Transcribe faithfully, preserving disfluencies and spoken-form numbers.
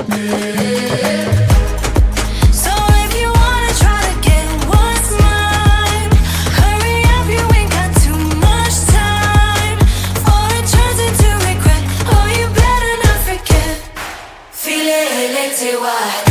So if you wanna try to get what's mine, hurry up, you ain't got too much time, or it turns into regret. Oh, you better not forget. Feel it, let's see why.